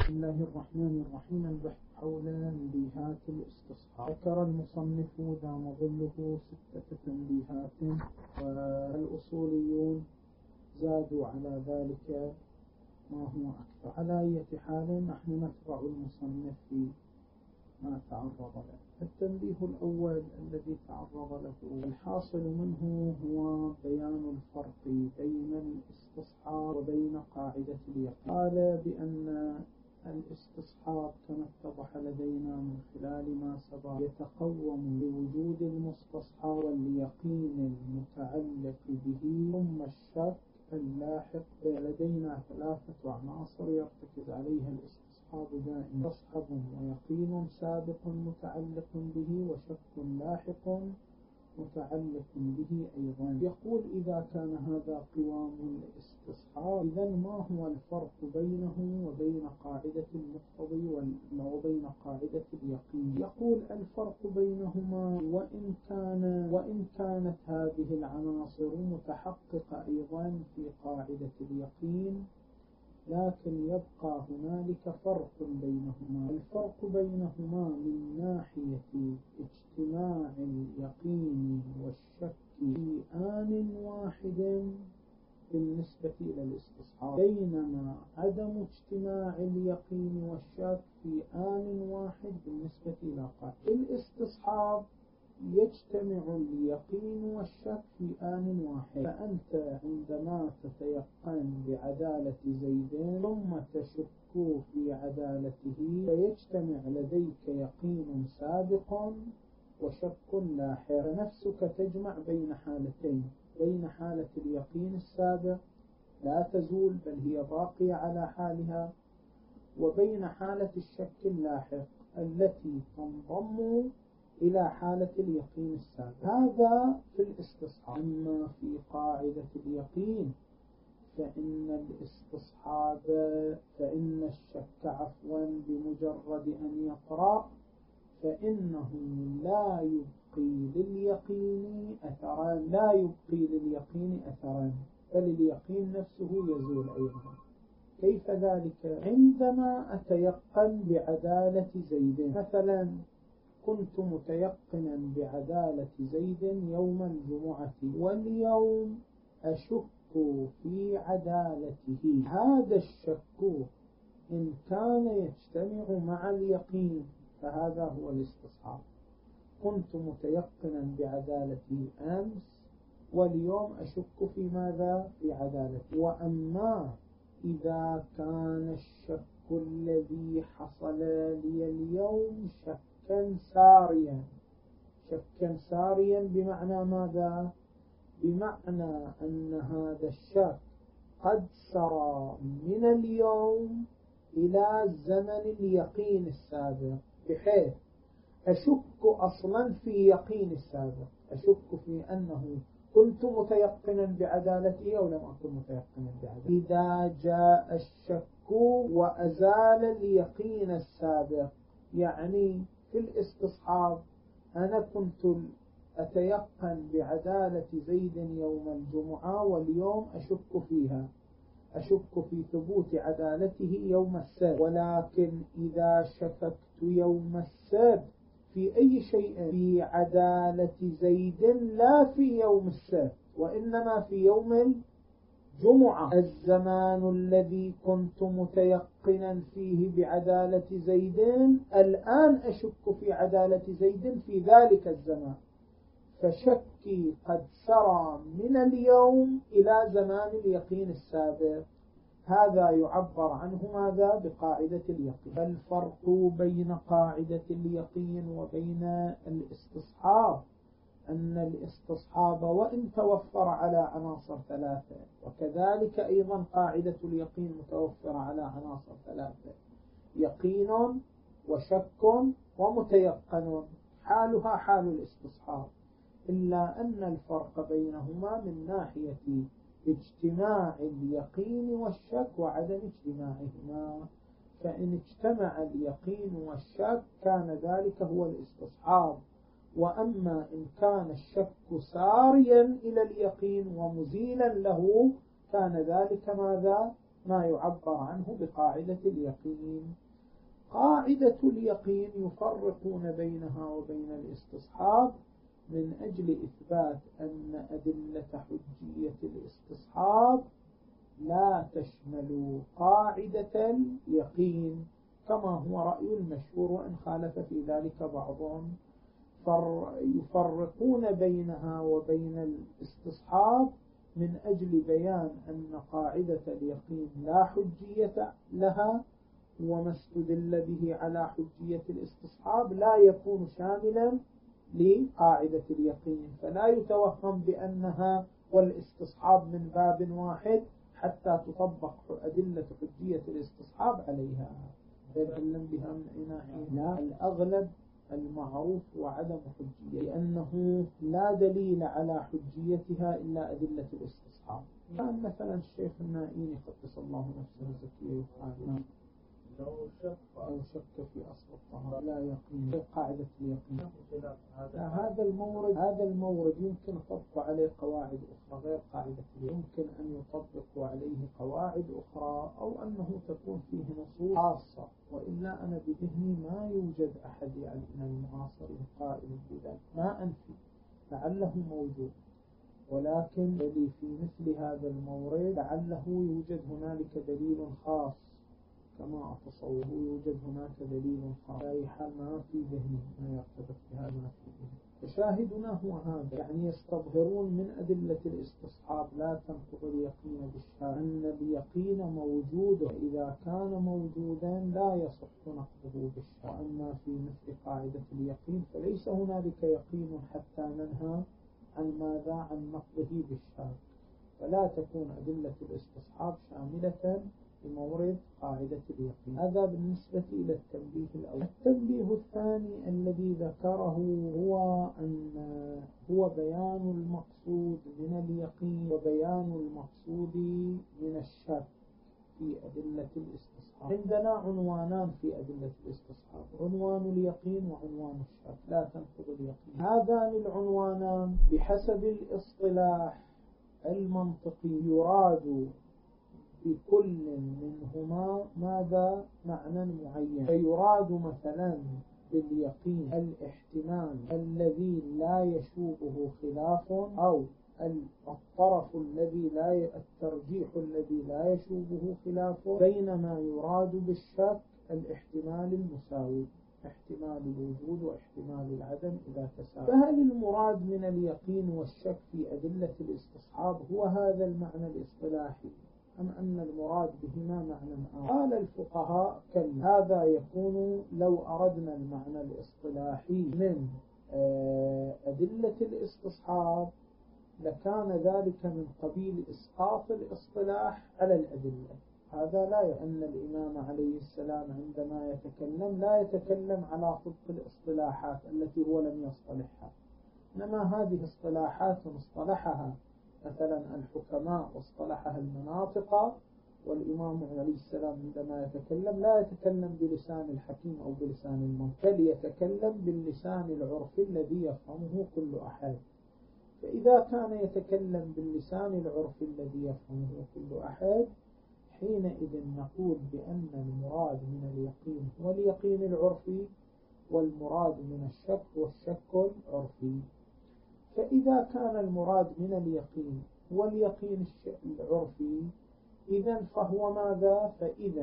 بسم الله الرحمن الرحيم. البحث حول تنبيهات الاستصحاب. ذكر المصنف دام ظله 6 تنبيهات، والأصوليون زادوا على ذلك ما هو أكثر. على أي حال نحن نتبع المصنف في ما تعرض له. التنبيه الأول الذي تعرض له الحاصل منه هو بيان الفرق بين الاستصحاب وبين قاعدة اليقين. قال بأن الاستصحاب كما اتضح لدينا من خلال ما سبق يتقوم بوجود المستصحاب واليقين المتعلق به ثم الشك اللاحق. لدينا 3 عناصر يرتكز عليها الاستصحاب دائما: مستصحب ويقين سابق متعلق به وشك لاحق متعلق به أيضا. يقول إذا كان هذا قوام الاستصحاب، إذن ما هو الفرق بينه وبين قاعدة المقتضي وبين قاعدة اليقين؟ يقول الفرق بينهما وإن كانت هذه العناصر متحققة أيضا في قاعدة اليقين، لكن يبقى هنالك فرق بينهما. الفرق بينهما من ناحية اجتماع اليقين والشك في آن واحد بالنسبة إلى الاستصحاب، بينما عدم اجتماع اليقين والشك في آن واحد بالنسبة إلى قاعدة الاستصحاب. يجتمع اليقين والشك في آن واحد، فأنت عندما تتيقن بعدالة زيد ثم تشك في عدالته فيجتمع لديك يقين سابق وشك لاحق، فنفسك تجمع بين حالتين: بين حالة اليقين السابق لا تزول بل هي باقية على حالها، وبين حالة الشك اللاحق التي تنضم إلى حالة اليقين السابق. هذا في الاستصحاب. أما في قاعدة اليقين فإن الشك بمجرد أن يطرأ فإنه لا يبقي لليقين أثرا، بل اليقين نفسه يزول أيضا. كيف ذلك؟ عندما أتيقن بعدالة زيد، مثلا كنت متيقنا بعدالة زيد يوم الجمعة واليوم أشك في عدالته، هذا الشك إن كان يجتمع مع اليقين فهذا هو الاستصحاب. كنت متيقنا بعدالته أمس واليوم أشك في ماذا؟ في عدالته. وأما إذا كان الشك الذي حصل لي اليوم شكا ساريا بمعنى ماذا؟ بمعنى أن هذا الشك قد سرى من اليوم إلى زمن اليقين السابق، بحيث أشك أصلا في يقين السابق، أشك في أنه كنت متيقنا بعدالته أو لم أكن متيقنا بعدالته. إذا جاء الشك وأزال اليقين السابق، يعني في الاستصحاب أنا كنت أتيقن بعدالة زيد يوم الجمعة واليوم أشك في ثبوت عدالته يوم السبت، ولكن إذا شككت يوم السبت في أي شيء في عدالة زيد لا في يوم السبت وإنما في يوم الجمعة، الزمان الذي كنت متيقنا فيه بعدالة زيد الآن أشك في عدالة زيد في ذلك الزمان، فشكي قد سرى من اليوم إلى زمان اليقين السابق. هذا يعبر عنه ماذا؟ بقاعدة اليقين. الفرق بين قاعدة اليقين وبين الاستصحاب أن الاستصحاب وإن توفر على عناصر 3، وكذلك أيضا قاعدة اليقين متوفرة على عناصر 3: يقين وشك ومتيقن، حالها حال الاستصحاب، إلا أن الفرق بينهما من ناحية اجتماع اليقين والشك وعدم اجتماعهما. فإن اجتمع اليقين والشك كان ذلك هو الاستصحاب، وأما إن كان الشك ساريا إلى اليقين ومزيلا له كان ذلك ماذا؟ ما يعبر عنه بقاعدة اليقين. قاعدة اليقين يفرقون بينها وبين الاستصحاب من أجل إثبات أن أدلة حجية الاستصحاب لا تشمل قاعدة اليقين، كما هو رأي المشهور وإن خالف في ذلك بعضهم. يفرقون بينها وبين الاستصحاب من أجل بيان أن قاعدة اليقين لا حجية لها، وما استدل به على حجية الاستصحاب لا يكون شاملا لقاعدة اليقين، فلا يتوهم بأنها والاستصحاب من باب واحد حتى تطبق أدلة حجية الاستصحاب عليها. يتكلم بها من ناحية؟ لا، الأغلب المعروف وعدم حجية، لأنه لا دليل على حجيتها إلا أدلة الاستصحاب. كان مثلا الشيخ النائيني قدس الله نفسه الزكية يقال لو شك في أصل الطهارة لا يقين في قاعدة اليقين. هذا المورد يمكن طبق عليه قواعد أخرى غير قاعدة اليقين، يمكن أن يطبق عليه قواعد أخرى، أو أنه تكون فيه نصوص خاصة، وإلا أنا بذهني ما يوجد أحد يعني من المعاصرين قائل بذلك، ما أنفي لعله موجود، ولكن الذي في مثل هذا المورد لعله يوجد هنالك دليل خاص، كما أتصور يوجد هناك دليل خاص، أي حال ما في ذهنه ما يرتبط بهذا ما في ذهنه. فشاهدنا هو هذا، يعني يستظهرون من أدلة الاستصحاب لا تنقض اليقين بالشارع، أن اليقين موجود، وإذا كان موجودا لا يصح نقضه بالشارع. وأما في مثل قاعدة اليقين فليس هنالك يقين حتى ننهى عن ماذا؟ عن نقضه بالشارع، فلا تكون أدلة الاستصحاب شاملة بمورد قاعدة اليقين. هذا بالنسبة إلى التنبيه الأول. التنبيه الثاني الذي ذكره هو بيان المقصود من اليقين وبيان المقصود من الشك في أدلة الاستصحاب. عندنا عنوانان في أدلة الاستصحاب، عنوان اليقين وعنوان الشك، لا تنقض اليقين. هذان العنوانان بحسب الاصطلاح المنطقي يراد بكل منهما ماذا؟ معنى معين. فيراد مثلا باليقين الاحتمال الذي لا يشوبه خلاف، أو الطرف الترجيح الذي لا يشوبه خلاف، بينما يراد بالشك الاحتمال المساوي، احتمال الوجود واحتمال العدم إذا تساوى. فهل المراد من اليقين والشك في أدلة الاستصحاب هو هذا المعنى الاصطلاحي، أم أن المراد بهما معنى آخر؟ قال الفقهاء هذا يكون لو أردنا المعنى الاصطلاحي من أدلة الاستصحاب لكان ذلك من قبيل إسقاط الاصطلاح على الأدلة. هذا لا يعني الإمام عليه السلام عندما يتكلم لا يتكلم على صدق الاصطلاحات التي هو لم يصطلحها، إنما هذه اصطلاحات اصطلحها مثلا الحكماء واصطلحها المناطق، والإمام عليه السلام عندما يتكلم لا يتكلم بلسان الحكيم أو بلسان المنطق، بل يتكلم باللسان العرفي الذي يفهمه كل أحد. فإذا كان يتكلم باللسان العرفي الذي يفهمه كل أحد، حينئذ نقول بأن المراد من اليقين هو اليقين العرفي، والمراد من الشك هو الشك العرفي. فإذا كان المراد من اليقين هو اليقين العرفي، إذن فهو ماذا؟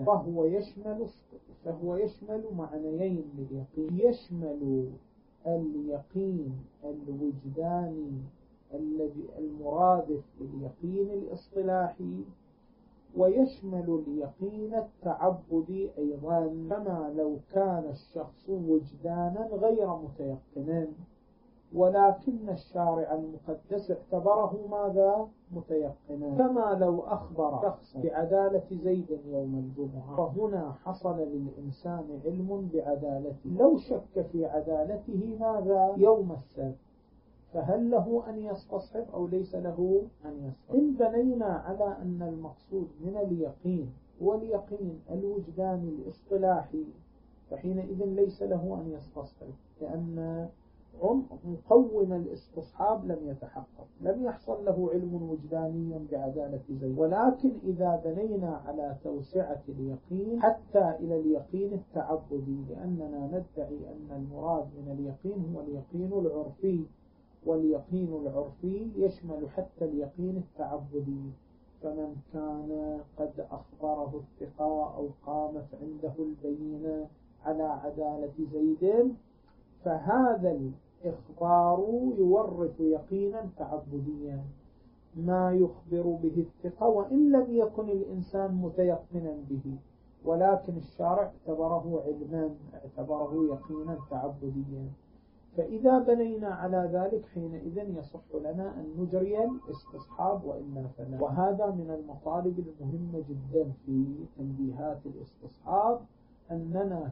فهو يشمل معنيين لليقين، يشمل اليقين الوجداني الذي المرادف لليقين الاصطلاحي، ويشمل اليقين التعبدي أيضا، كما لو كان الشخص وجدانا غير متيقنا، ولكن الشارع المقدس اعتبره ماذا؟ متيقنا. كما لو أخبر شخص بعدالة زيد يوم الجمعة، فهنا حصل للإنسان علم بعدالته، لو شك في عدالته ماذا؟ يوم السبت، فهل له أن يستصحب أو ليس له أن يستصحب؟ إن بنينا على أن المقصود من اليقين هو اليقين الوجداني الاصطلاحي، فحينئذ ليس له أن يستصحب، لأن مقوم الاستصحاب لم يتحقق، لم يحصل له علم وجداني بعدالة زيد. ولكن إذا بنينا على توسعة اليقين حتى إلى اليقين التعبدي، لأننا ندعي أن المراد من اليقين هو اليقين العرفي، واليقين العرفي يشمل حتى اليقين التعبدي، فمن كان قد أخبره الثقة أو قامت عنده البينة على عدالة زيد، فهذا الإخبار يورث يقينا تعبديا ما يخبر به الثقة، وإن لم يكن الإنسان متيقنا به، ولكن الشارع اعتبره علما، اعتبره يقينا تعبديا. فإذا بنينا على ذلك حينئذ يصح لنا أن نجري الاستصحاب وإلا فلا. وهذا من المطالب المهمة جدا في تنبيهات الاستصحاب، أننا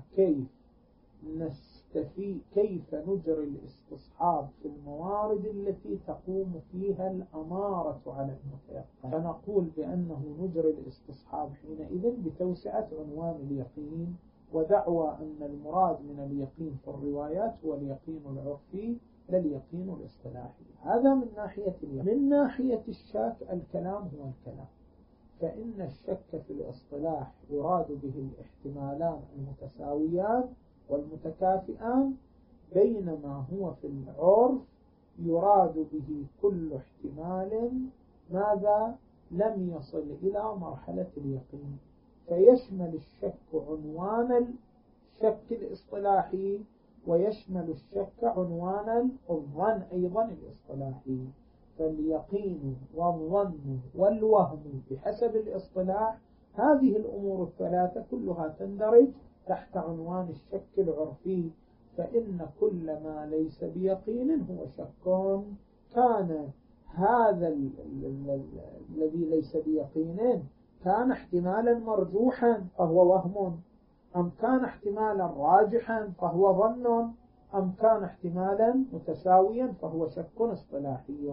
كيف نجري الاستصحاب في الموارد التي تقوم فيها الأمارة على المتيقن. فنقول بأنه نجري الاستصحاب حينئذ بتوسعة عنوان اليقين، ودعوى أن المراد من اليقين في الروايات هو اليقين العرفي لا اليقين الاصطلاحي. هذا من ناحية اليقين. من ناحية الشك الكلام هو الكلام، فإن الشك في الاصطلاح يراد به الاحتمالان المتساويان والمتكافئان، بينما هو في العرف يراد به كل احتمال ماذا لم يصل إلى مرحلة اليقين، فيشمل الشك عنوان الشك الاصطلاحي، ويشمل الشك عنوان الظن أيضا الاصطلاحي. فاليقين والظن والوهم بحسب الاصطلاح، هذه الأمور الثلاثة كلها تندرج تحت عنوان الشك العرفي، فإن كل ما ليس بيقين هو شك. كان هذا الذي ليس بيقين كان احتمالا مرجوحا فهو وهم، أم كان احتمالا راجحا فهو ظن، أم كان احتمالا متساويا فهو شك اصطلاحي.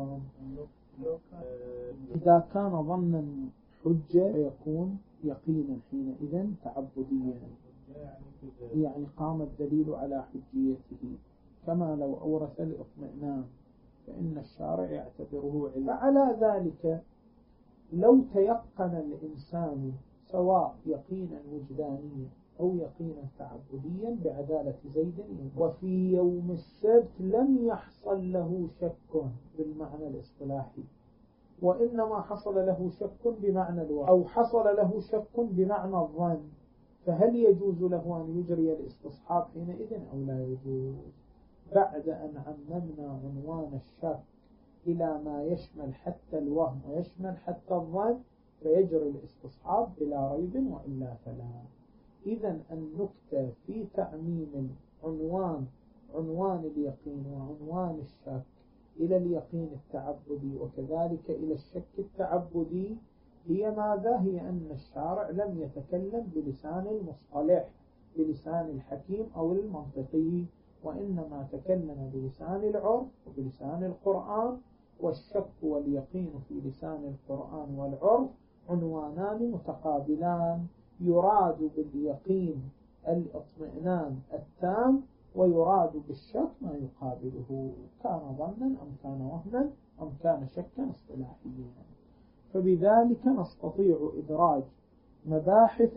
إذا كان ظنا حجة يكون يقينا حينئذ تعبديا، يعني قام الدليل على حجيته، كما لو أورث الاطمئنان فإن الشارع يعتبره علم. فعلى ذلك لو تيقن الإنسان سواء يقينا وجدانيا أو يقينا تعبديا بعدالة زيد، وفي يوم السبت لم يحصل له شك بالمعنى الاصطلاحي، وإنما حصل له شك بمعنى الوهم، أو حصل له شك بمعنى الظن، فهل يجوز له أن يجري الاستصحاب حينئذ أو لا يجوز؟ بعد أن عممنا عنوان الشك إلى ما يشمل حتى الوهم ويشمل حتى الظن، فيجري الاستصحاب بلا ريب وإلا فلا. إذن النكتة في تعميم عنوان اليقين وعنوان الشك إلى اليقين التعبدي وكذلك إلى الشك التعبدي هي ماذا؟ هي أن الشارع لم يتكلم بلسان المصطلح، بلسان الحكيم أو المنطقي، وإنما تكلم بلسان العرف وبلسان القرآن. والشك واليقين في لسان القرآن والعرف عنوانان متقابلان، يراد باليقين الاطمئنان التام، ويراد بالشك ما يقابله، كان ظنا أم كان وهما أم كان شكا اصطلاحيا. فبذلك نستطيع إدراج مباحث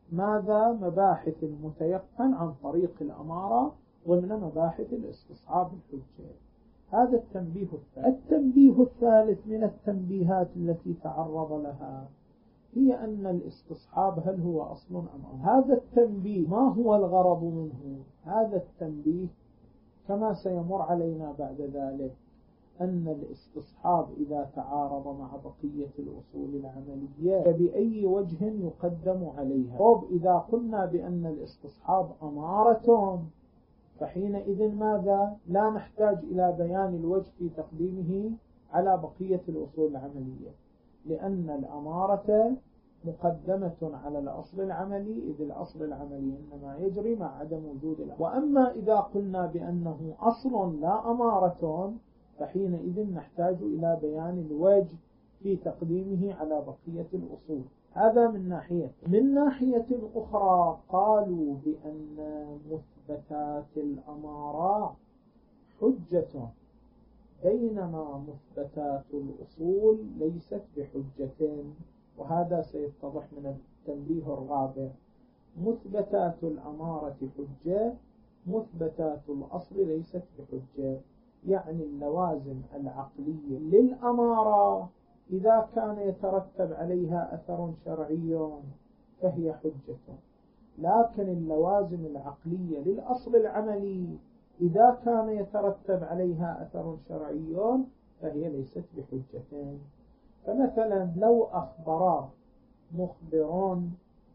المتيقن عن طريق الأمارة ضمن مباحث الاستصحاب الحجة. هذا التنبيه الثالث من التنبيهات التي تعرض لها هي أن الاستصحاب هل هو أصل أم أمر. هذا التنبيه ما هو الغرض منه؟ هذا التنبيه كما سيمر علينا بعد ذلك أن الاستصحاب إذا تعارض مع بقية الأصول العملية فبأي وجه يقدم عليها. طب إذا قلنا بأن الاستصحاب أمارة، فحينئذ ماذا؟ لا نحتاج إلى بيان الوجه في تقديمه على بقية الأصول العملية، لأن الأمارة مقدمة على الأصل العملي، إذ الأصل العملي إنما يجري مع عدم وجود الأمر. وأما إذا قلنا بأنه أصل لا أمارة، فحينئذ نحتاج إلى بيان الوجه في تقديمه على بقية الأصول. هذا من ناحية. من ناحية أخرى قالوا بأن مثبتات الأمارة حجة، بينما مثبتات الأصول ليست بحجة. وهذا سيتضح من التنبيه الرابع: مثبتات الأمارة حجة، مثبتات الأصل ليست بحجة. يعني اللوازم العقلية للأمارة إذا كان يترتب عليها أثر شرعي فهي حجة، لكن اللوازم العقلية للأصل العملي إذا كان يترتب عليها أثر شرعي فهي ليست بحجة. فمثلا لو أخبر مخبرون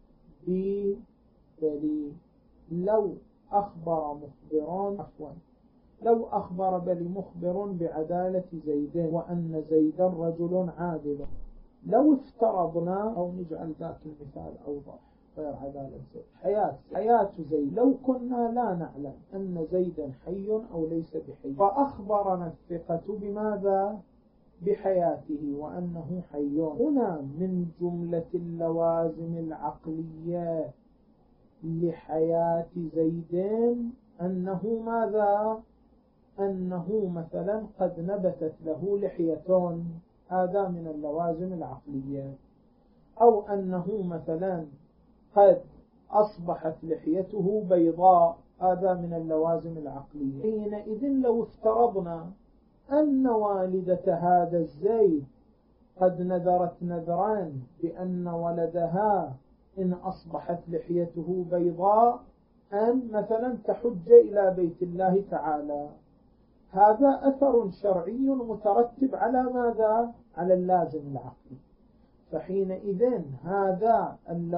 بدليل، لو أخبر مخبر بعدالة زيد وأن زيدا رجل عادل، لو افترضنا أو نجعل ذاك المثال أوضح غير عدالة زيد، حياة زيد، لو كنا لا نعلم أن زيدا حي أو ليس بحي، فأخبرنا الثقة بماذا؟ بحياته وأنه حي، هنا من جملة اللوازم العقلية لحياة زيد أنه ماذا؟ أنه مثلا قد نبتت له لحية، هذا من اللوازم العقلية، أو أنه مثلا قد أصبحت لحيته بيضاء، هذا من اللوازم العقلية. حينئذ لو افترضنا أن والدة هذا الزيد قد نذرت نذرا بأن ولدها إن أصبحت لحيته بيضاء أن مثلا تحج إلى بيت الله تعالى، هذا أثر شرعي مترتب على ماذا؟ على اللازم العقلي. فحينئذ هذا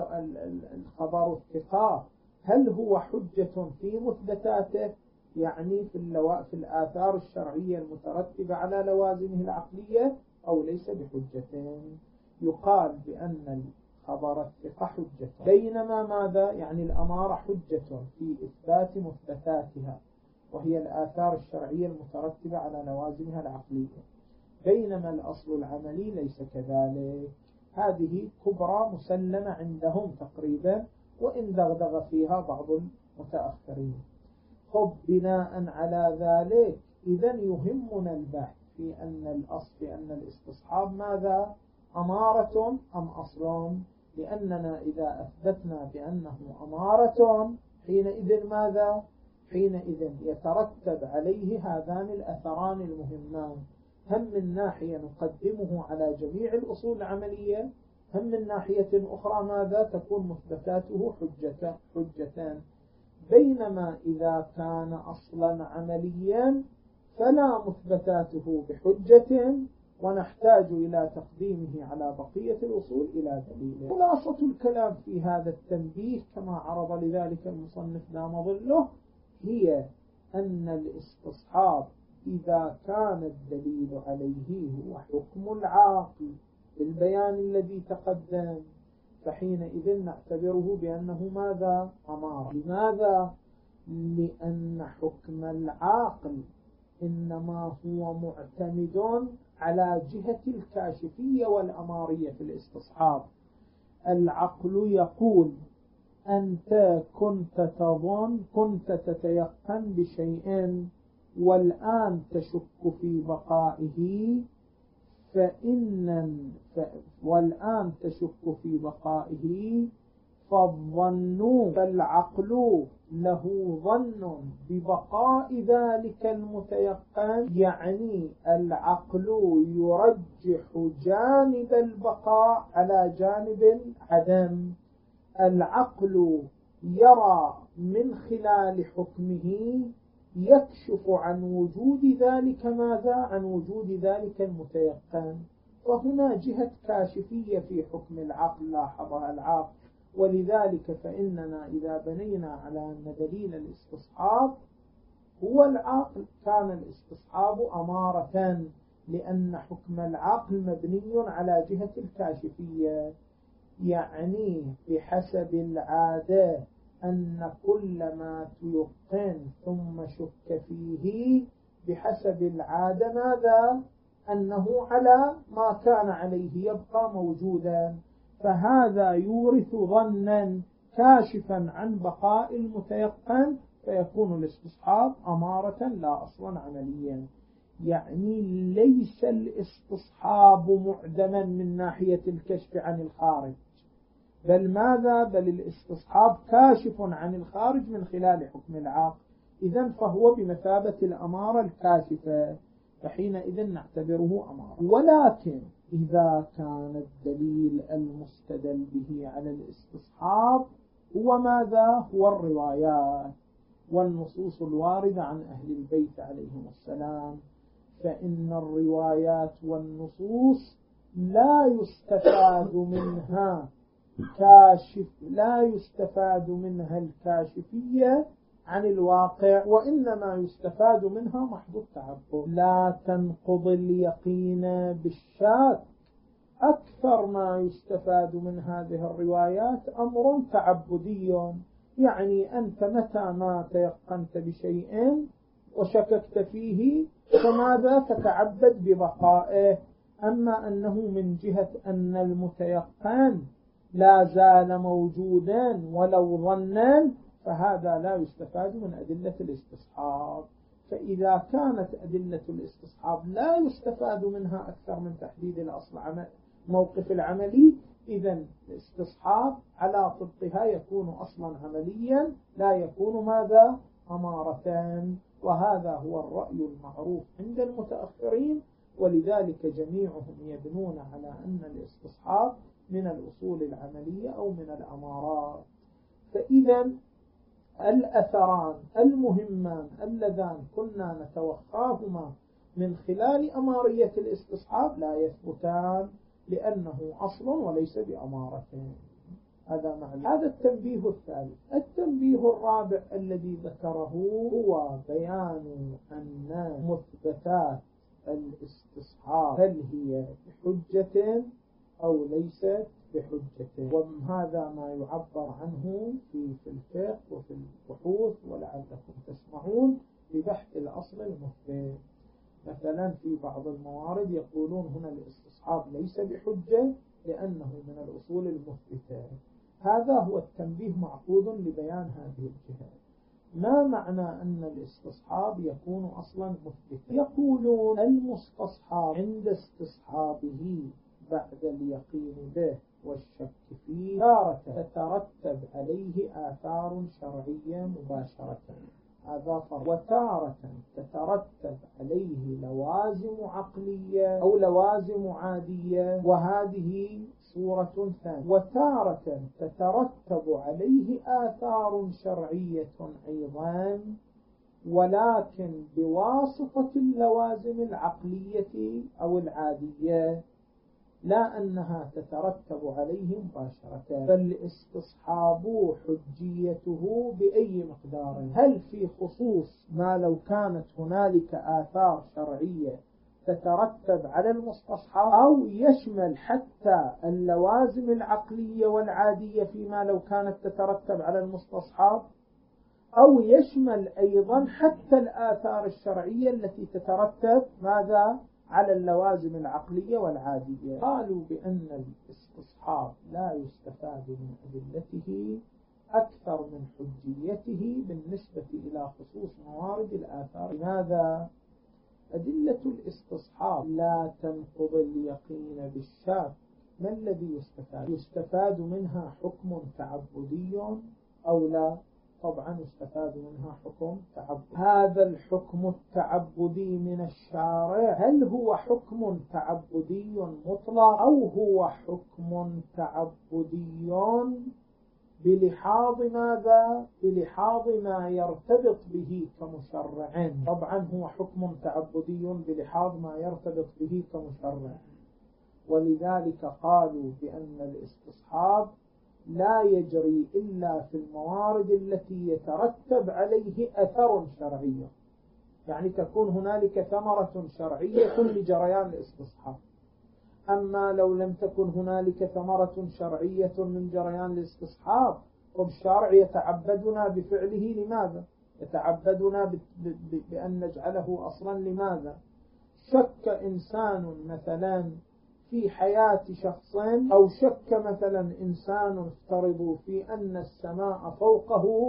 الخبر الثقة هل هو حجة في مثبتاته، يعني في الآثار الشرعية المترتبة على لوازمه العقلية، أو ليس بحجة؟ يقال بأن خبر الثقة حجة، بينما ماذا؟ يعني الأمارة حجة في إثبات مثبتاتها وهي الآثار الشرعية المترتبة على لوازمها العقلية، بينما الأصل العملي ليس كذلك. هذه كبرى مسلمة عندهم تقريبا، وإن دغدغ فيها بعض المتأخرين. خب بناء على ذلك إذن يهمنا البحث في أن الأصل أن الاستصحاب ماذا؟ أمارة أم أصل؟ لأننا إذا أثبتنا بأنه أمارة حينئذ ماذا؟ حينئذ يترتب عليه هذان الأثران المهمان، هم من ناحية نقدمه على جميع الأصول العملية، هم من ناحية أخرى ماذا؟ تكون مثبتاته حجتان. بينما إذا كان أصلا عمليا فلا مثبتاته بحجة، ونحتاج إلى تقديمه على بقية الأصول إلى دليل. خلاصة الكلام في هذا التنبيه كما عرض لذلك المصنف دام ظله هي أن الاستصحاب إذا كان الدليل عليه هو حكم العاقل بالبيان الذي تقدم، فحينئذ نعتبره بأنه ماذا؟ أمارة. لماذا؟ لأن حكم العاقل إنما هو معتمد على جهة الكاشفية والأمارية في الاستصحاب. العقل يقول أنت كنت تتيقن بشيء والآن تشك في بقائه، فالعقل له ظن ببقاء ذلك المتيقن، يعني العقل يرجح جانب البقاء على جانب العدم. العقل يرى من خلال حكمه يكشف عن وجود ذلك ماذا؟ عن وجود ذلك المتيقن. وهنا جهة كاشفية في حكم العقل لاحظها العاقل. ولذلك فإننا إذا بنينا على أن دليل الاستصحاب هو العقل كان الاستصحاب أمارة، لأن حكم العقل مبني على جهة الكاشفية، يعني بحسب العادة أن كل ما تيقن ثم شك فيه بحسب العادة ماذا؟ أنه على ما كان عليه يبقى موجودا، فهذا يورث ظنا كاشفا عن بقاء المتيقن، فيكون الاستصحاب أمارة لا أصلا عمليا. يعني ليس الاستصحاب معدما من ناحية الكشف عن الخارج، بل ماذا؟ بل الاستصحاب كاشف عن الخارج من خلال حكم العقل، إذن فهو بمثابة الأمارة الكاشفة، فحينئذ نعتبره أمارة. ولكن إذا كان الدليل المستدل به على الاستصحاب هو ماذا؟ هو الروايات والنصوص الواردة عن أهل البيت عليهم السلام، فإن الروايات والنصوص لا يستفاد منها الكاشفية عن الواقع، وإنما يستفاد منها محض التعبد. لا تنقض اليقين بالشك. أكثر ما يستفاد من هذه الروايات أمر تعبدي، يعني أنت متى ما تيقنت بشيء وشككت فيه فماذا؟ تتعبد ببقائه. أما أنه من جهة أن المتيقن لا زال موجودا ولو ظنا، فهذا لا يستفاد من أدلة الاستصحاب. فإذا كانت أدلة الاستصحاب لا يستفاد منها أكثر من تحديد الأصل موقف العملي، إذن الاستصحاب على طبقها يكون أصلا عمليا، لا يكون ماذا؟ أمارتان. وهذا هو الرأي المعروف عند المتأخرين، ولذلك جميعهم يبنون على أن الاستصحاب من الأصول العملية أو من الأمارات. فإذا الأثران المهمان اللذان كنا نتوخاهما من خلال أمارية الاستصحاب لا يثبتان، لأنه أصل وليس بأمارتين. هذا معنى. هذا التنبيه الثالث. التنبيه الرابع الذي ذكره هو بيان أن مثبتات الاستصحاب هل هي بحجة أو ليست بحجة، وهذا ما يعبر عنه في الفقه وفي البحوث، ولعلكم تسمعون ببحث الأصل المثبت. مثلا في بعض الموارد يقولون هنا الاستصحاب ليس بحجة لأنه من الأصول المثبتة. هذا هو التنبيه معقود لبيان هذه الجهة. ما معنى أن الاستصحاب يكون أصلا مثبتا؟ يقولون المستصحاب عند استصحابه بعد اليقين به والشك فيه تارة تترتب عليه آثار شرعية مباشرة، هذا فرق، وتارة تترتب عليه لوازم عقلية أو لوازم عادية، وهذه صورة ثانية. وتارة تترتب عليه آثار شرعية أيضا، ولكن بواسطة اللوازم العقلية أو العادية، لا أنها تترتب عليه مباشرة. فالاستصحاب حجيته بأي مقدار؟ هل في خصوص ما لو كانت هنالك آثار شرعية تترتب على المستصحب، أو يشمل حتى اللوازم العقلية والعادية فيما لو كانت تترتب على المستصحب، أو يشمل أيضا حتى الآثار الشرعية التي تترتب ماذا؟ على اللوازم العقلية والعادية. قالوا بأن الاستصحاب لا يستفاد من أدلته أكثر من حجيته بالنسبة إلى خصوص موارد الآثار. لماذا؟ أدلة الاستصحاب لا تنقض اليقين بالشك. ما الذي يستفاد؟ يستفاد منها حكم تعبدي أو لا؟ طبعا يستفاد منها حكم تعبدي. هذا الحكم التعبدي من الشارع هل هو حكم تعبدي مطلق، أو هو حكم تعبدي بلحاظ ماذا؟ بلحاظ ما يرتبط به كمشرع. طبعا هو حكم تعبدي بلحاظ ما يرتبط به كمشرع، ولذلك قالوا بأن الاستصحاب لا يجري إلا في الموارد التي يترتب عليه أثر شرعي، يعني تكون هنالك ثمرة شرعية لجريان الاستصحاب. أما لو لم تكن هنالك ثمرة شرعية من جريان الاستصحاب، والشارع يتعبدنا بفعله، لماذا؟ يتعبدنا بأن نجعله أصلا. لماذا؟ شك إنسان مثلا في حياة شخص، أو شك مثلا إنسان افترضوا في أن السماء فوقه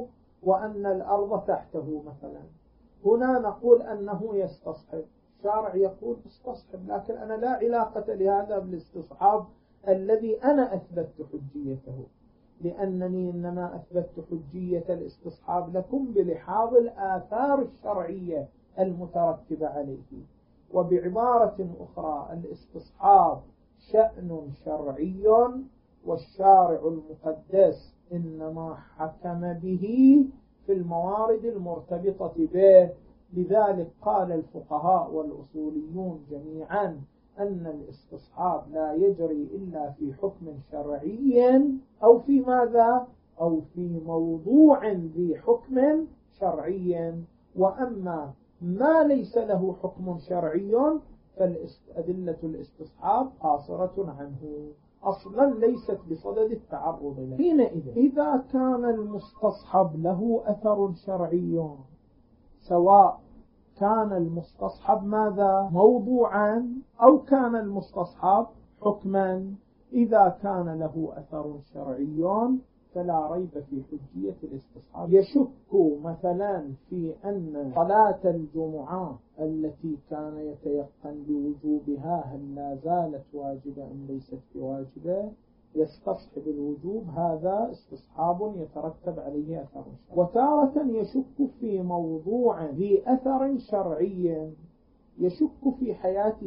وأن الأرض تحته مثلا، هنا نقول أنه يستصحب، الشارع يقول استصحب، لكن أنا لا علاقة لهذا بالاستصحاب الذي أنا أثبت حجيته، لأنني إنما أثبت حجية الاستصحاب لكم بلحاظ الآثار الشرعية المترتبة عليه. وبعبارة أخرى الاستصحاب شأن شرعي، والشارع المقدس إنما حكم به في الموارد المرتبطة به. لذلك قال الفقهاء والأصوليون جميعا أن الاستصحاب لا يجري إلا في حكم شرعي أو في ماذا؟ أو في موضوع ذي حكم شرعي. وأما ما ليس له حكم شرعي فأدلة الاستصحاب قاصرة عنه، أصلا ليست بصدد التعرض له. حينئذ إذا كان المستصحب له أثر شرعي، سواء كان المستصحب ماذا؟ موضوعا أو كان المستصحب حكما، إذا كان له أثر شرعي فلا ريب في حجية الاستصحاب. يشك مثلا في أن صلاة الجمعة التي كان يتيقن بوجوبها هل لا زالت واجبة أم ليست بواجبة، يستصحب الوجوب، هذا استصحاب يترتب عليه أثر شرعي. وتارة يشك في موضوع ذي أثر شرعي، يشك في حياة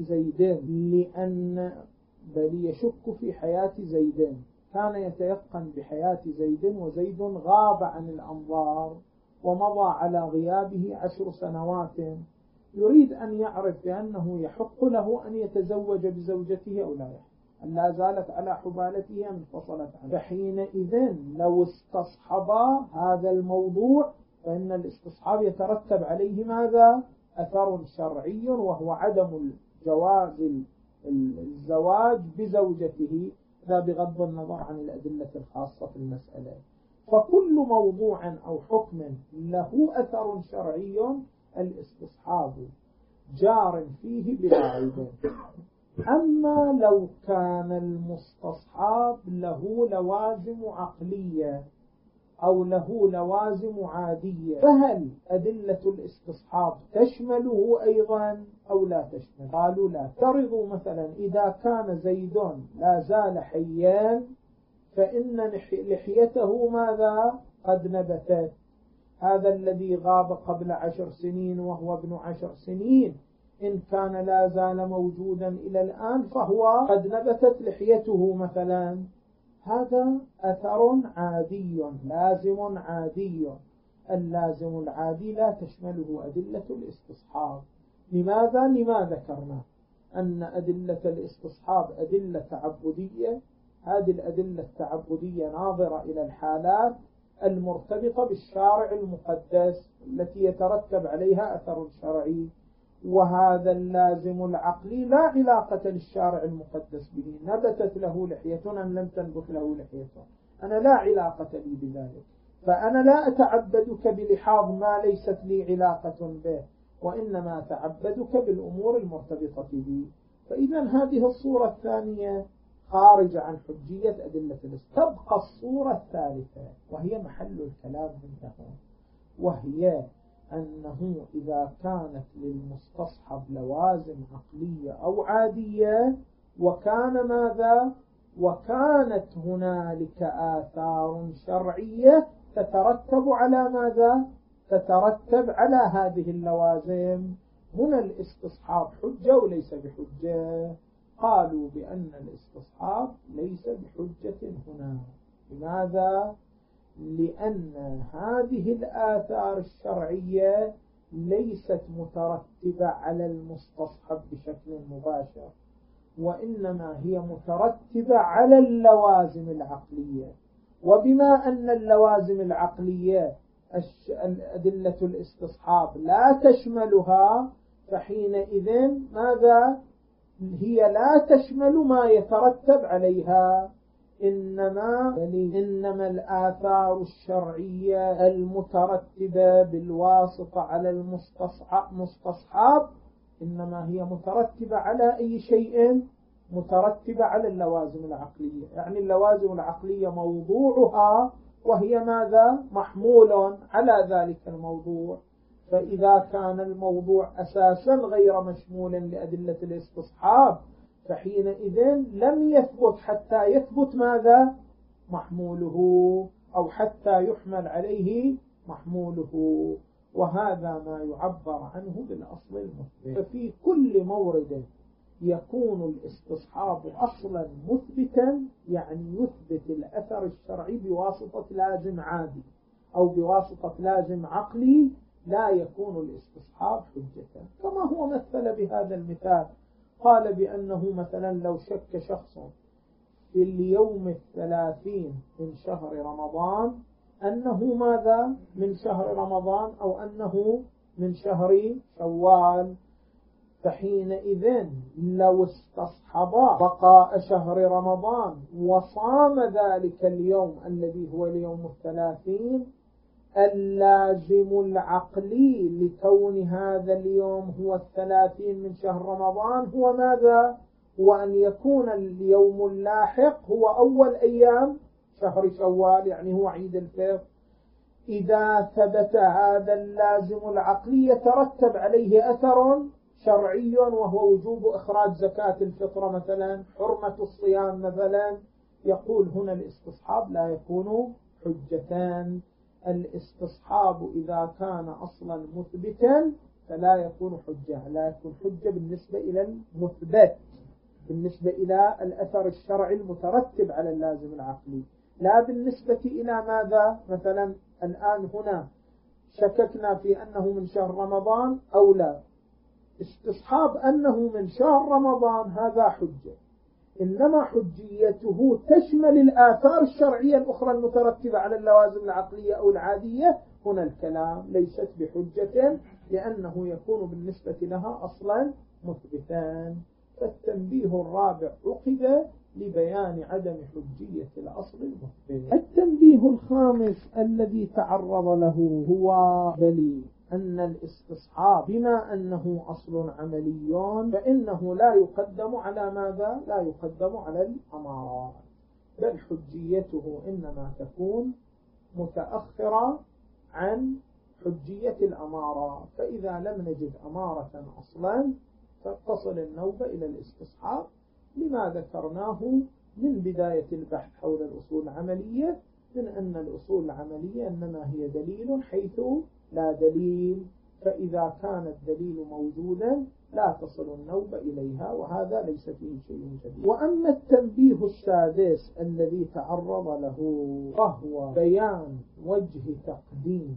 زيدين، بل يشك في حياة زيدين، كان يتيقن بحياة زيد وزيد غاب عن الأنظار ومضى على غيابه 10 سنوات، يريد أن يعرف بأنه يحق له أن يتزوج بزوجته أو لا يحق، أن لا زالت على حبالته أم انفصلت عنه. فحينئذ لو استصحب هذا الموضوع فإن الاستصحاب يترتب عليه ماذا؟ أثر شرعي، وهو عدم جواز الزواج بزوجته، لا بغض النظر عن الأدلة الخاصة في المسألة. فكل موضوع أو حكم له أثر شرعي الاستصحاب جار فيه بلا ريب. أما لو كان المستصحاب له لوازم عقلية أو له لوازم عادية، فهل أدلة الاستصحاب تشمله أيضا أو لا تشمل؟ قالوا لا. فرضوا مثلا إذا كان زيد لا زال حيا فإن لحيته ماذا؟ قد نبتت، هذا الذي غاب قبل 10 سنين وهو ابن 10 سنين إن كان لا زال موجودا إلى الآن فهو قد نبتت لحيته مثلا، هذا أثر عادي لازم عادي. اللازم العادي لا تشمله أدلة الاستصحاب. لماذا؟ لما ذكرنا أن أدلة الاستصحاب أدلة تعبدية، هذه الأدلة التعبدية ناظرة إلى الحالات المرتبطة بالشارع المقدس التي يترتب عليها أثر شرعي، وهذا اللازم العقلي لا علاقة للشارع المقدس به، نبتت له لحية أم لم تنبت له لحية، أنا لا علاقة لي بذلك، فأنا لا أتعبدك بلحاظ ما ليست لي علاقة به، وإنما أتعبدك بالأمور المرتبطة به. فإذا هذه الصورة الثانية خارجة عن حجية أدلة الاستصحاب. تبقى الصورة الثالثة وهي محل الكلام منها، وهي أنه إذا كانت للمستصحب لوازم عقلية أو عادية وكان ماذا؟ وكانت هنالك آثار شرعية تترتب على ماذا؟ تترتب على هذه اللوازم، هنا الاستصحاب حجة وليس بحجة. قالوا بأن الاستصحاب ليس بحجة هنا. لماذا؟ لأن هذه الآثار الشرعية ليست مترتبة على المستصحب بشكل مباشر، وإنما هي مترتبة على اللوازم العقلية، وبما أن اللوازم العقلية أدلة الاستصحاب لا تشملها فحينئذ ماذا؟ هي لا تشمل ما يترتب عليها، إنما الآثار الشرعية المترتبة بالواسطة على المستصحاب إنما هي مترتبة على أي شيء؟ مترتبة على اللوازم العقلية. يعني اللوازم العقلية موضوعها وهي ماذا؟ محمول على ذلك الموضوع. فإذا كان الموضوع أساسا غير مشمول لأدلة الاستصحاب فحينئذ لم يثبت حتى يثبت ماذا؟ محموله، أو حتى يحمل عليه محموله، وهذا ما يعبر عنه بالأصل المثبت. ففي كل مورد يكون الاستصحاب أصلا مثبتا، يعني يثبت الأثر الشرعي بواسطة لازم عادي أو بواسطة لازم عقلي، لا يكون الاستصحاب حجة. كما هو مثل بهذا المثال، قال بأنه مثلا لو شك شخص في اليوم 30 من شهر رمضان أنه ماذا؟ من شهر رمضان أو أنه من شهر شوال، فحينئذ لو استصحب بقاء شهر رمضان وصام ذلك اليوم الذي هو اليوم 30، اللازم العقلي لكون هذا اليوم هو 30 من شهر رمضان هو ماذا؟ هو أن يكون اليوم اللاحق هو أول أيام شهر شوال، يعني هو عيد الفطر. إذا ثبت هذا اللازم العقلي يترتب عليه أثر شرعي وهو وجوب إخراج زكاة الفطر مثلا، حرمة الصيام مثلا، يقول هنا الاستصحاب لا يكون حجتان. الاستصحاب إذا كان أصلا مثبتا فلا يكون حجة، لا يكون حجة بالنسبة إلى المثبت، بالنسبة إلى الأثر الشرعي المترتب على اللازم العقلي، لا بالنسبة إلى ماذا؟ مثلا الآن هنا شككنا في أنه من شهر رمضان أو لا، استصحاب أنه من شهر رمضان هذا حجة، إنما حجيته تشمل الآثار الشرعية الأخرى المترتبة على اللوازم العقلية أو العادية. هنا الكلام ليست بحجة لأنه يكون بالنسبة لها أصلا مثبتان. فالتنبيه الرابع عقب لبيان عدم حجية الأصل المثبت. التنبيه الخامس الذي تعرض له هو دليل أن الاستصحاب بما أنه أصل عملي فإنه لا يقدم على ماذا؟ لا يقدم على الأمارات، بل حجيته إنما تكون متأخرة عن حجية الأمارة. فإذا لم نجد أمارة أصلا فتصل النوبة إلى الاستصحاب لما ذكرناه من بداية البحث حول الأصول العملية، من أن الأصول العملية إنما هي دليل حيث لا دليل، فإذا كان الدليل موجودا لا تصل النوبة إليها، وهذا ليس فيه شيء جديد. وأما التنبيه السادس الذي تعرض له وهو بيان وجه تقديم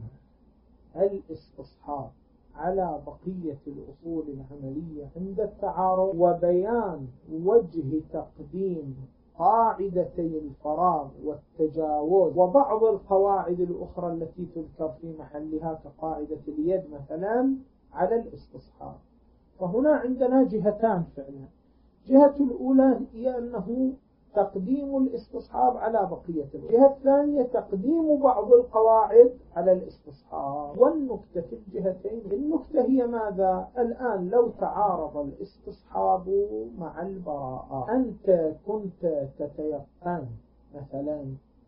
الاستصحاب على بقية الأصول العملية عند التعارض، وبيان وجه تقديم قاعدتي الفراغ والتجاوز وبعض القواعد الأخرى التي تذكر في محلها كقاعدة اليد مثلا على الاستصحاب. فهنا عندنا جهتان فعلا. جهة الأولى هي أنه تقديم الاستصحاب على بقية الجهة الثانية تقديم بعض القواعد على الاستصحاب. والنكتة في الجهتين، النكتة هي ماذا؟ الآن لو تعارض الاستصحاب مع البراءة، أنت كنت تتيقن مثلا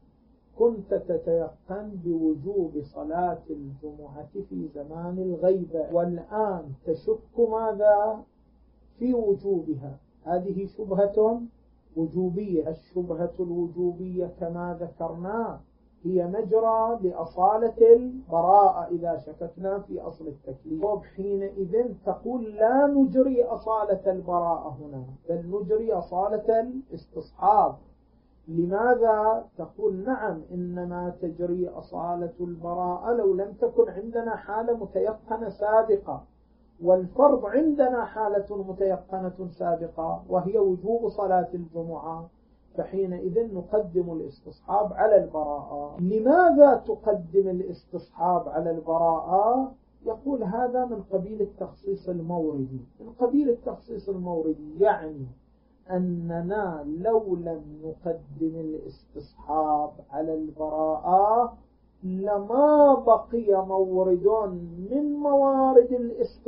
بوجوب صلاة الجمعة في زمان الغيبة، والآن تشك ماذا؟ في وجوبها. هذه شبهة وجوبية. الشبهة الوجوبية كما ذكرنا هي مجرى لأصالة البراءة إذا شككنا في أصل التكليف، وحينئذ تقول لا نجري أصالة البراءة هنا بل نجري أصالة الاستصحاب. لماذا؟ تقول نعم إنما تجري أصالة البراءة لو لم تكن عندنا حالة متيقنة سابقة، والفرض عندنا حالة متيقنة سابقة وهي وجوب صلاة الجمعة، فحينئذ نقدم الاستصحاب على البراءة. لماذا تقدم الاستصحاب على البراءة؟ يقول هذا من قبيل التخصيص الموردي. من قبيل التخصيص الموردي يعني أننا لو لم نقدم الاستصحاب على البراءة لما بقي مورد من موارد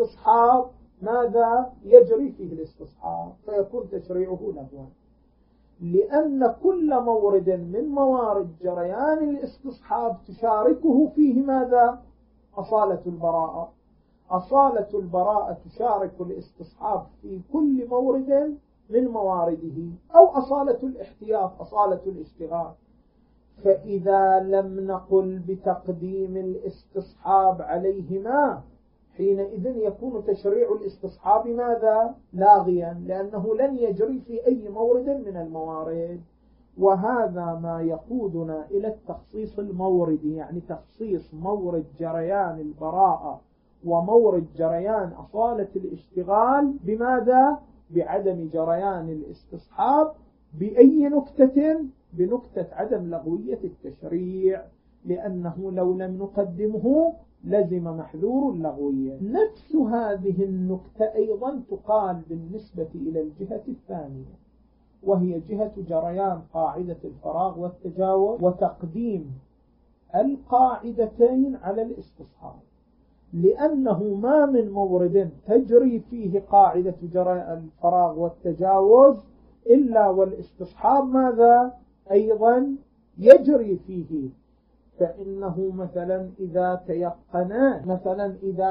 الاستصحاب ماذا يجري فيه الاستصحاب، فيكون تشريعه لغوا. لأن كل مورد من موارد جريان الاستصحاب تشاركه فيه ماذا؟ أصالة البراءة. أصالة البراءة تشارك الاستصحاب في كل مورد من موارده، أو أصالة الاحتياط، أصالة الاشتغال. فإذا لم نقل بتقديم الاستصحاب عليهما، حينئذ يكون تشريع الاستصحاب ماذا؟ لاغيا، لأنه لن يجري في أي مورد من الموارد. وهذا ما يقودنا إلى التخصيص الموردي، يعني تخصيص مورد جريان البراءة ومورد جريان أصالة الاشتغال بماذا؟ بعدم جريان الاستصحاب. بأي نكتة؟ بنكتة عدم لغوية التشريع، لأنه لو لم نقدمه لزم محذور اللغوية. نفس هذه النكتة أيضا تقال بالنسبة إلى الجهة الثانية، وهي جهة جريان قاعدة الفراغ والتجاوز وتقديم القاعدتين على الاستصحاب، لأنه ما من مورد تجري فيه قاعدة جريان الفراغ والتجاوز إلا والاستصحاب ماذا؟ أيضا يجري فيه. فإنه مثلا إذا تيقن، مثلا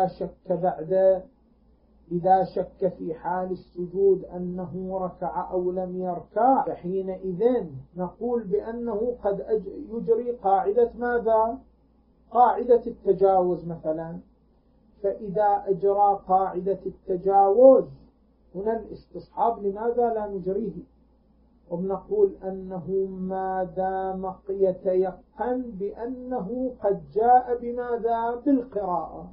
إذا شك في حال السجود أنه ركع أو لم يركع، فحينئذ نقول بأنه قد يجري قاعدة ماذا؟ قاعدة التجاوز مثلا. فإذا أجرى قاعدة التجاوز هنا الاستصحاب لماذا لا نجريه؟ وبنقول أنه ما دام يتيقن بأنه قد جاء بماذا؟ بالقراءة،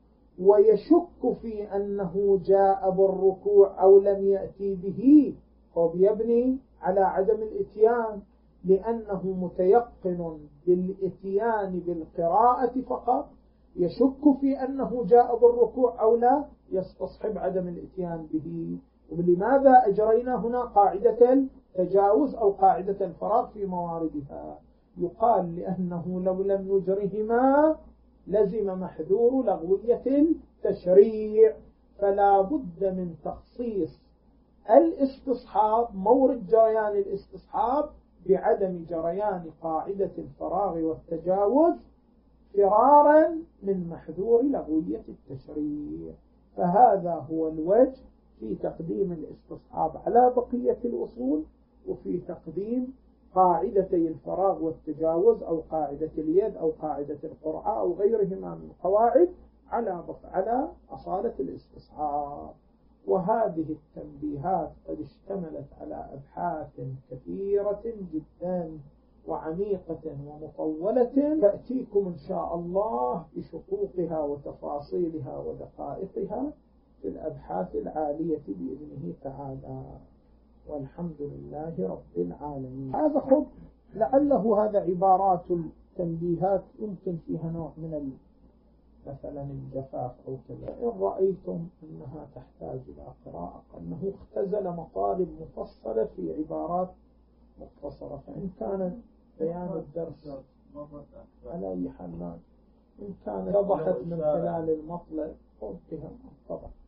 ويشك في أنه جاء بالركوع أو لم يأتي به، وبيبني على عدم الإتيان، لأنه متيقن بالإتيان بالقراءة فقط، يشك في أنه جاء بالركوع أو لا، يستصحب عدم الإتيان به. ولماذا أجرينا هنا قاعدة التجاوز أو قاعدة الفراغ في مواردها؟ يقال لأنه لو لم نجرهما لزم محذور لغوية التشريع، فلا بد من تخصيص الاستصحاب، مورد جريان الاستصحاب، بعدم جريان قاعدة الفراغ والتجاوز فرارا من محذور لغوية التشريع. فهذا هو الوجه في تقديم الاستصحاب على بقية الأصول، وفي تقديم قاعدتي الفراغ والتجاوز أو قاعدة اليد أو قاعدة القرعة أو غيرهما من القواعد على أصالة الاستصحاب. وهذه التنبيهات قد اشتملت على أبحاث كثيرة جدا وعميقة ومطولة، تأتيكم إن شاء الله بشقوقها وتفاصيلها ودقائقها في الأبحاث العالية بإذنه تعالى. والحمد لله رب العالمين. هذا خب لعله هذا عبارات التنبيهات يمكن فيها نوع من مثلا الجفاف أو كذا. إن رأيتم أنها تحتاج إلى قراءة، أنه اختزل مطالب مفصلة في عبارات مختصرة، فإن كان بيان الدرس على أي حال إن كان وضحت من خلال المطلب قلت بها طبعا.